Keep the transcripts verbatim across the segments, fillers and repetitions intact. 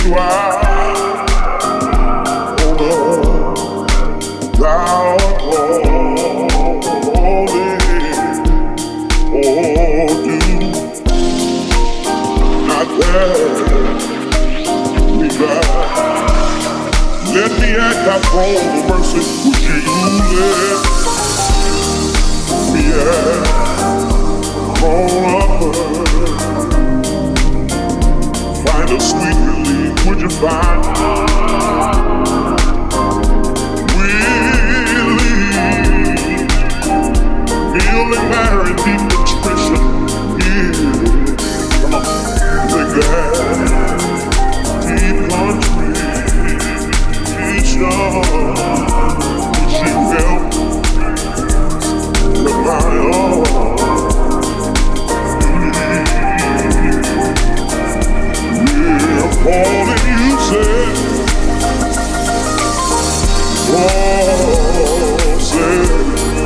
while. Oh, thou holy, oh, do not pass me by. Let me at thy throne of mercy. Would you let me at throne of mercy? Find a sweet relief. Would you find relief? Healing, married, deep nutrition. Yeah, come on, the deep country. Would you help with my own? We're calling you, said. Oh, said.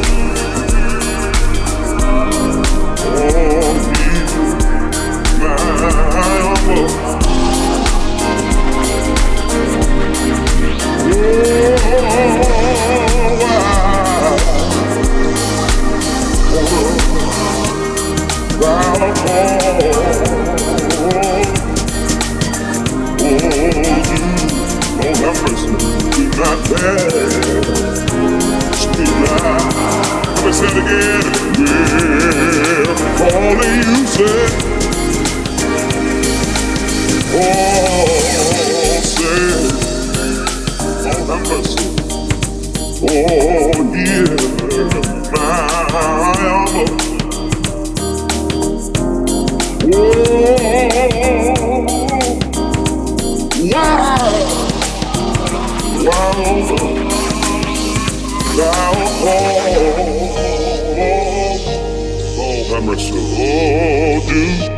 Oh, he's my humble. Say it again. We're calling you, say. Oh, say. Oh, have mercy. Oh, hear my humble. Oh, wow. Wow. Thou oh, have mercy. Oh, do,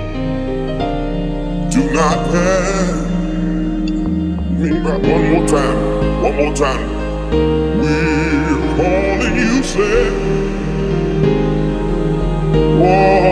do not pass me by. One more time, one more time. We're calling you, say. Oh,